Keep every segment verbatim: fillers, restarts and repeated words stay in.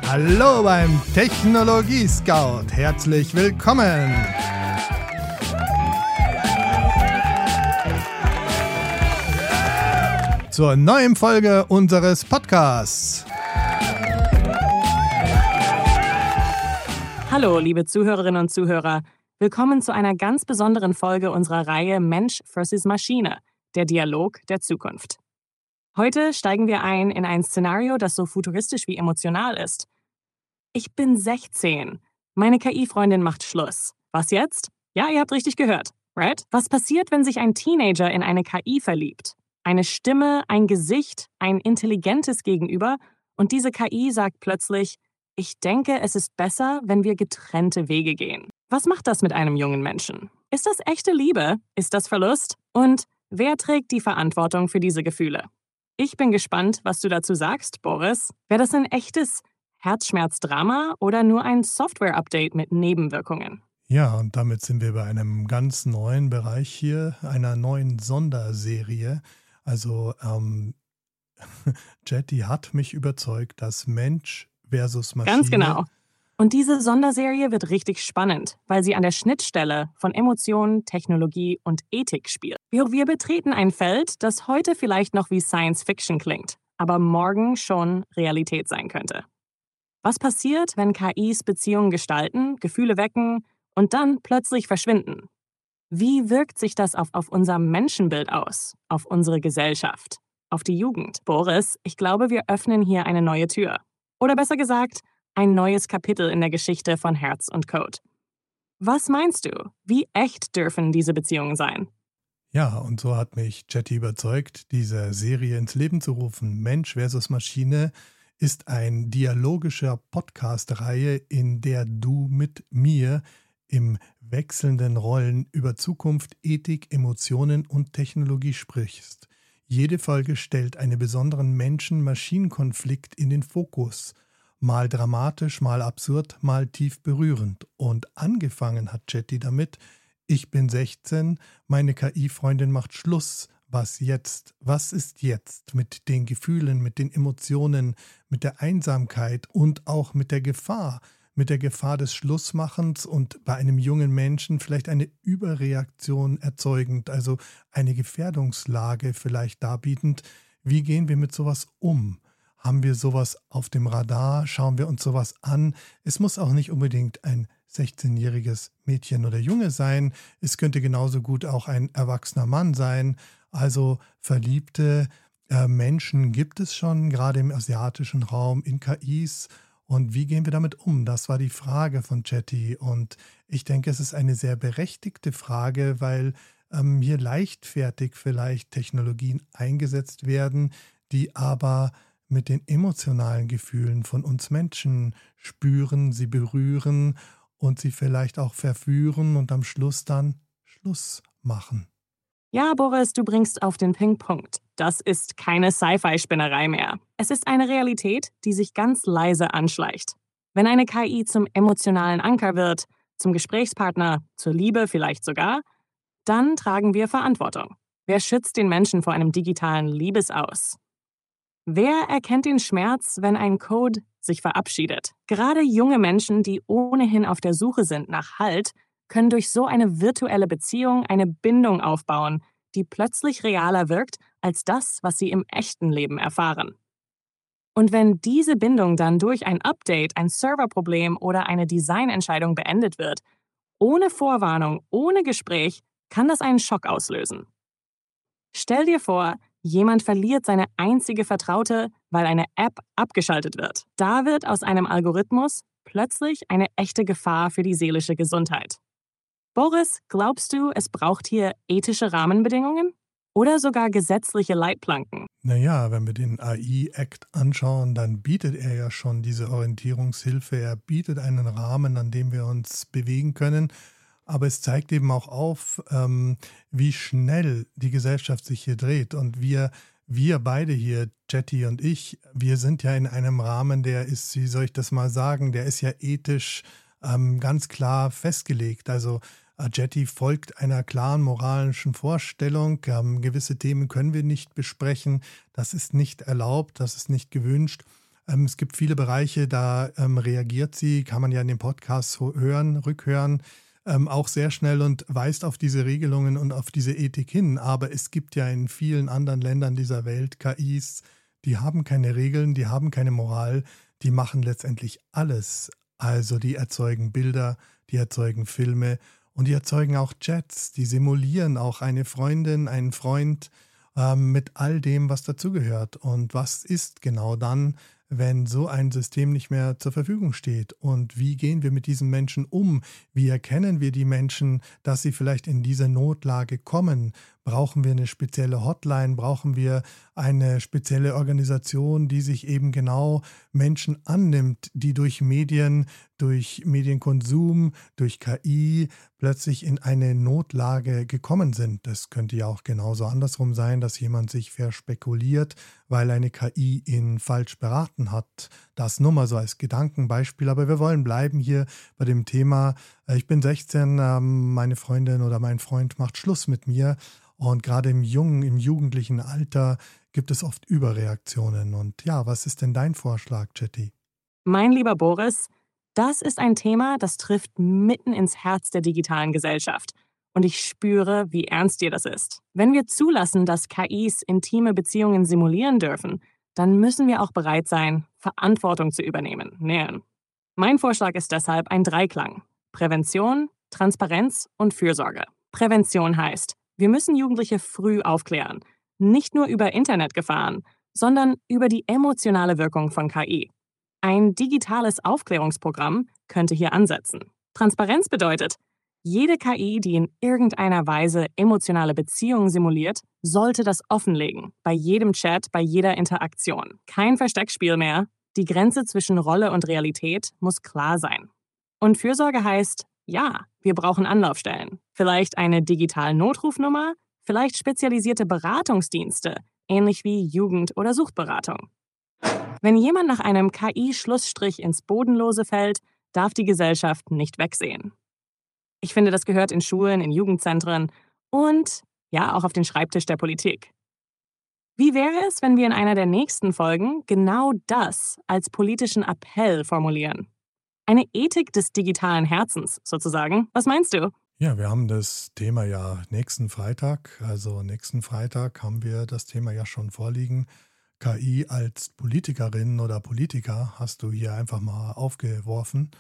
Hallo beim Technologie Scout. Herzlich willkommen. Zur neuen Folge unseres Podcasts. Hallo, liebe Zuhörerinnen und Zuhörer. Willkommen zu einer ganz besonderen Folge unserer Reihe Mensch versus Maschine, der Dialog der Zukunft. Heute steigen wir ein in ein Szenario, das so futuristisch wie emotional ist. Ich bin sechzehn. Meine K I-Freundin macht Schluss. Was jetzt? Ja, ihr habt richtig gehört, right? Was passiert, wenn sich ein Teenager in eine K I verliebt? Eine Stimme, ein Gesicht, ein intelligentes Gegenüber und diese K I sagt plötzlich, ich denke, es ist besser, wenn wir getrennte Wege gehen. Was macht das mit einem jungen Menschen? Ist das echte Liebe? Ist das Verlust? Und wer trägt die Verantwortung für diese Gefühle? Ich bin gespannt, was du dazu sagst, Boris. Wäre das ein echtes Herzschmerzdrama oder nur ein Software-Update mit Nebenwirkungen? Ja, und damit sind wir bei einem ganz neuen Bereich hier, einer neuen Sonderserie. Also ähm, Jetty hat mich überzeugt, dass Mensch versus Maschine. Ganz genau. Und diese Sonderserie wird richtig spannend, weil sie an der Schnittstelle von Emotionen, Technologie und Ethik spielt. Wir, wir betreten ein Feld, das heute vielleicht noch wie Science Fiction klingt, aber morgen schon Realität sein könnte. Was passiert, wenn K Is Beziehungen gestalten, Gefühle wecken und dann plötzlich verschwinden? Wie wirkt sich das auf, auf unser Menschenbild aus, auf unsere Gesellschaft, auf die Jugend? Boris, ich glaube, wir öffnen hier eine neue Tür. Oder besser gesagt, ein neues Kapitel in der Geschichte von Herz und Code. Was meinst du? Wie echt dürfen diese Beziehungen sein? Ja, und so hat mich Jetty überzeugt, diese Serie ins Leben zu rufen. Mensch versus Maschine ist eine dialogische Podcast-Reihe, in der du mit mir im wechselnden Rollen über Zukunft, Ethik, Emotionen und Technologie sprichst. Jede Folge stellt einen besonderen Menschen-Maschinen-Konflikt in den Fokus. Mal dramatisch, mal absurd, mal tief berührend. Und angefangen hat Jetty damit, ich bin sechzehn, meine K I-Freundin macht Schluss. Was jetzt? Was ist jetzt mit den Gefühlen, mit den Emotionen, mit der Einsamkeit und auch mit der Gefahr? Mit der Gefahr des Schlussmachens und bei einem jungen Menschen vielleicht eine Überreaktion erzeugend, also eine Gefährdungslage vielleicht darbietend. Wie gehen wir mit sowas um? Haben wir sowas auf dem Radar? Schauen wir uns sowas an? Es muss auch nicht unbedingt ein sechzehnjähriges Mädchen oder Junge sein. Es könnte genauso gut auch ein erwachsener Mann sein. Also verliebte äh, Menschen gibt es schon, gerade im asiatischen Raum, in K Is. Und wie gehen wir damit um? Das war die Frage von Jetty. Und ich denke, es ist eine sehr berechtigte Frage, weil ähm, hier leichtfertig vielleicht Technologien eingesetzt werden, die aber mit den emotionalen Gefühlen von uns Menschen spüren, sie berühren und sie vielleicht auch verführen und am Schluss dann Schluss machen. Ja, Boris, du bringst auf den Punkt. Das ist keine Sci-Fi-Spinnerei mehr. Es ist eine Realität, die sich ganz leise anschleicht. Wenn eine K I zum emotionalen Anker wird, zum Gesprächspartner, zur Liebe vielleicht sogar, dann tragen wir Verantwortung. Wer schützt den Menschen vor einem digitalen Liebesaus? Wer erkennt den Schmerz, wenn ein Code sich verabschiedet? Gerade junge Menschen, die ohnehin auf der Suche sind nach Halt, können durch so eine virtuelle Beziehung eine Bindung aufbauen, die plötzlich realer wirkt als das, was sie im echten Leben erfahren. Und wenn diese Bindung dann durch ein Update, ein Serverproblem oder eine Designentscheidung beendet wird, ohne Vorwarnung, ohne Gespräch, kann das einen Schock auslösen. Stell dir vor, jemand verliert seine einzige Vertraute, weil eine App abgeschaltet wird. Da wird aus einem Algorithmus plötzlich eine echte Gefahr für die seelische Gesundheit. Boris, glaubst du, es braucht hier ethische Rahmenbedingungen oder sogar gesetzliche Leitplanken? Naja, wenn wir den A I-Act anschauen, dann bietet er ja schon diese Orientierungshilfe. Er bietet einen Rahmen, an dem wir uns bewegen können. Aber es zeigt eben auch auf, ähm, wie schnell die Gesellschaft sich hier dreht. Und wir, wir beide hier, Jetty und ich, wir sind ja in einem Rahmen, der ist, wie soll ich das mal sagen, der ist ja ethisch ähm, ganz klar festgelegt. Also Jetty folgt einer klaren moralischen Vorstellung. Ähm, gewisse Themen können wir nicht besprechen. Das ist nicht erlaubt, das ist nicht gewünscht. Ähm, es gibt viele Bereiche, da ähm, reagiert sie, kann man ja in dem Podcast so hören, rückhören, ähm, auch sehr schnell und weist auf diese Regelungen und auf diese Ethik hin. Aber es gibt ja in vielen anderen Ländern dieser Welt K Is, die haben keine Regeln, die haben keine Moral, die machen letztendlich alles. Also die erzeugen Bilder, die erzeugen Filme und die erzeugen auch Chats, die simulieren auch eine Freundin, einen Freund ähm, mit all dem, was dazugehört. Und was ist genau dann, wenn so ein System nicht mehr zur Verfügung steht? Und wie gehen wir mit diesen Menschen um? Wie erkennen wir die Menschen, dass sie vielleicht in diese Notlage kommen? Brauchen wir eine spezielle Hotline? Brauchen wir eine spezielle Organisation, die sich eben genau Menschen annimmt, die durch Medien, durch Medienkonsum, durch K I plötzlich in eine Notlage gekommen sind? Das könnte ja auch genauso andersrum sein, dass jemand sich verspekuliert, weil eine K I ihn falsch beraten hat. Das nur mal so als Gedankenbeispiel, aber wir wollen bleiben hier bei dem Thema. Ich bin sechzehn, meine Freundin oder mein Freund macht Schluss mit mir. Und gerade im jungen, im jugendlichen Alter gibt es oft Überreaktionen. Und ja, was ist denn dein Vorschlag, Chetty? Mein lieber Boris, das ist ein Thema, das trifft mitten ins Herz der digitalen Gesellschaft. Und ich spüre, wie ernst dir das ist. Wenn wir zulassen, dass K Is intime Beziehungen simulieren dürfen, dann müssen wir auch bereit sein, Verantwortung zu übernehmen. Nähen. Mein Vorschlag ist deshalb ein Dreiklang: Prävention, Transparenz und Fürsorge. Prävention heißt, wir müssen Jugendliche früh aufklären, nicht nur über Internetgefahren, sondern über die emotionale Wirkung von K I. Ein digitales Aufklärungsprogramm könnte hier ansetzen. Transparenz bedeutet, jede K I, die in irgendeiner Weise emotionale Beziehungen simuliert, sollte das offenlegen, bei jedem Chat, bei jeder Interaktion. Kein Versteckspiel mehr, die Grenze zwischen Rolle und Realität muss klar sein. Und Fürsorge heißt, ja, wir brauchen Anlaufstellen. Vielleicht eine digitale Notrufnummer, vielleicht spezialisierte Beratungsdienste, ähnlich wie Jugend- oder Suchtberatung. Wenn jemand nach einem K I-Schlussstrich ins Bodenlose fällt, darf die Gesellschaft nicht wegsehen. Ich finde, das gehört in Schulen, in Jugendzentren und ja, auch auf den Schreibtisch der Politik. Wie wäre es, wenn wir in einer der nächsten Folgen genau das als politischen Appell formulieren? Eine Ethik des digitalen Herzens, sozusagen. Was meinst du? Ja, wir haben das Thema ja nächsten Freitag. Also nächsten Freitag haben wir das Thema ja schon vorliegen. K I als Politikerin oder Politiker hast du hier einfach mal aufgeworfen.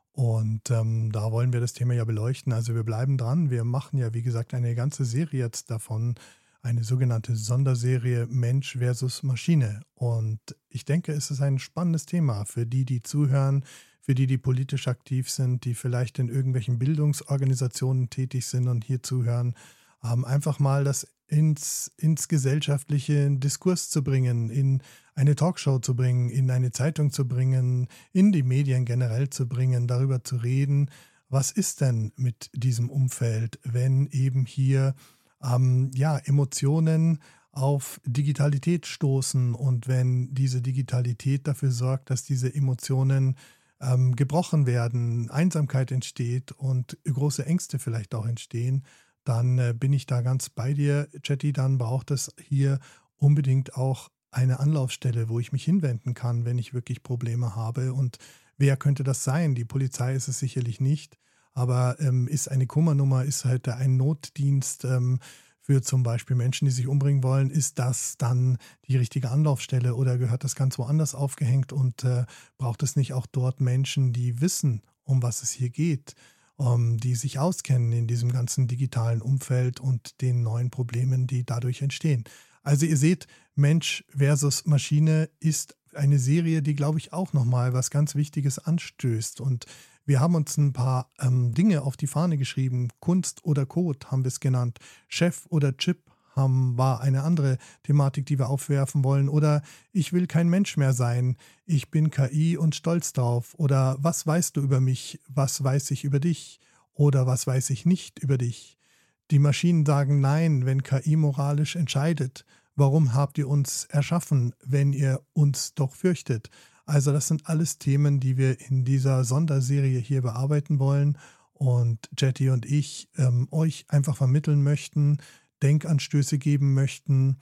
Und ähm, da wollen wir das Thema ja beleuchten. Also wir bleiben dran. Wir machen ja, wie gesagt, eine ganze Serie jetzt davon. Eine sogenannte Sonderserie Mensch versus Maschine. Und ich denke, es ist ein spannendes Thema für die, die zuhören, für die, die politisch aktiv sind, die vielleicht in irgendwelchen Bildungsorganisationen tätig sind und hier zuhören, ähm, einfach mal das ins, ins gesellschaftliche Diskurs zu bringen, in eine Talkshow zu bringen, in eine Zeitung zu bringen, in die Medien generell zu bringen, darüber zu reden, was ist denn mit diesem Umfeld, wenn eben hier ähm, ja, Emotionen auf Digitalität stoßen und wenn diese Digitalität dafür sorgt, dass diese Emotionen ähm, gebrochen werden, Einsamkeit entsteht und große Ängste vielleicht auch entstehen, dann äh, bin ich da ganz bei dir, Chetty. Dann braucht es hier unbedingt auch eine Anlaufstelle, wo ich mich hinwenden kann, wenn ich wirklich Probleme habe. Und wer könnte das sein? Die Polizei ist es sicherlich nicht, aber ähm, ist eine Kummernummer, ist halt ein Notdienst ähm, für zum Beispiel Menschen, die sich umbringen wollen, ist das dann die richtige Anlaufstelle oder gehört das ganz woanders aufgehängt und äh, braucht es nicht auch dort Menschen, die wissen, um was es hier geht, um, die sich auskennen in diesem ganzen digitalen Umfeld und den neuen Problemen, die dadurch entstehen. Also ihr seht, Mensch versus Maschine ist eine Serie, die, glaube ich, auch nochmal was ganz Wichtiges anstößt. Und wir haben uns ein paar ähm, Dinge auf die Fahne geschrieben. Kunst oder Code haben wir es genannt. Chef oder Chip haben, war eine andere Thematik, die wir aufwerfen wollen. Oder ich will kein Mensch mehr sein. Ich bin K I und stolz drauf. Oder was weißt du über mich? Was weiß ich über dich? Oder was weiß ich nicht über dich? Die Maschinen sagen nein, wenn K I moralisch entscheidet. Warum habt ihr uns erschaffen, wenn ihr uns doch fürchtet? Also das sind alles Themen, die wir in dieser Sonderserie hier bearbeiten wollen und Chetty und ich ähm, euch einfach vermitteln möchten, Denkanstöße geben möchten,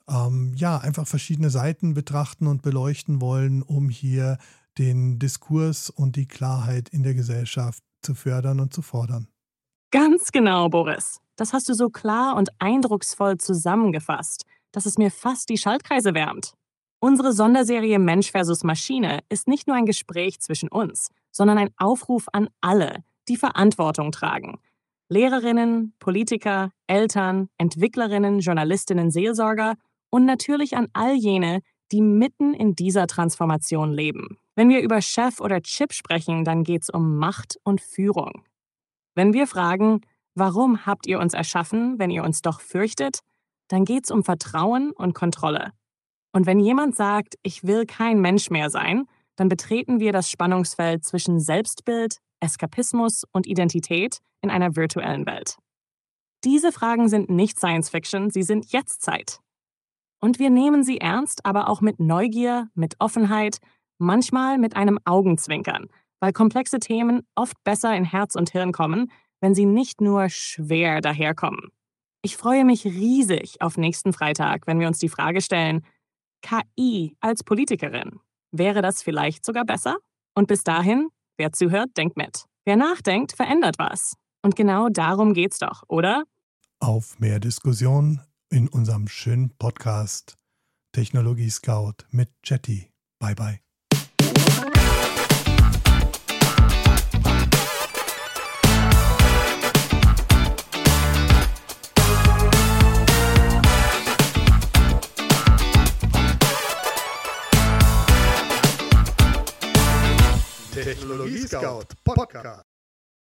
ähm, ja, einfach verschiedene Seiten betrachten und beleuchten wollen, um hier den Diskurs und die Klarheit in der Gesellschaft zu fördern und zu fordern. Ganz genau, Boris. Das hast du so klar und eindrucksvoll zusammengefasst, dass es mir fast die Schaltkreise wärmt. Unsere Sonderserie Mensch versus Maschine ist nicht nur ein Gespräch zwischen uns, sondern ein Aufruf an alle, die Verantwortung tragen. Lehrerinnen, Politiker, Eltern, Entwicklerinnen, Journalistinnen, Seelsorger und natürlich an all jene, die mitten in dieser Transformation leben. Wenn wir über Chef oder Chip sprechen, dann geht's um Macht und Führung. Wenn wir fragen, warum habt ihr uns erschaffen, wenn ihr uns doch fürchtet, dann geht's um Vertrauen und Kontrolle. Und wenn jemand sagt, ich will kein Mensch mehr sein, dann betreten wir das Spannungsfeld zwischen Selbstbild, Eskapismus und Identität in einer virtuellen Welt. Diese Fragen sind nicht Science Fiction, sie sind Jetztzeit. Und wir nehmen sie ernst, aber auch mit Neugier, mit Offenheit, manchmal mit einem Augenzwinkern, weil komplexe Themen oft besser in Herz und Hirn kommen, wenn sie nicht nur schwer daherkommen. Ich freue mich riesig auf nächsten Freitag, wenn wir uns die Frage stellen, K I als Politikerin, wäre das vielleicht sogar besser? Und bis dahin, wer zuhört, denkt mit. Wer nachdenkt, verändert was. Und genau darum geht's doch, oder? Auf mehr Diskussion in unserem schönen Podcast Technologie Scout mit Jetty. Bye bye. Technologie Scout Podcast.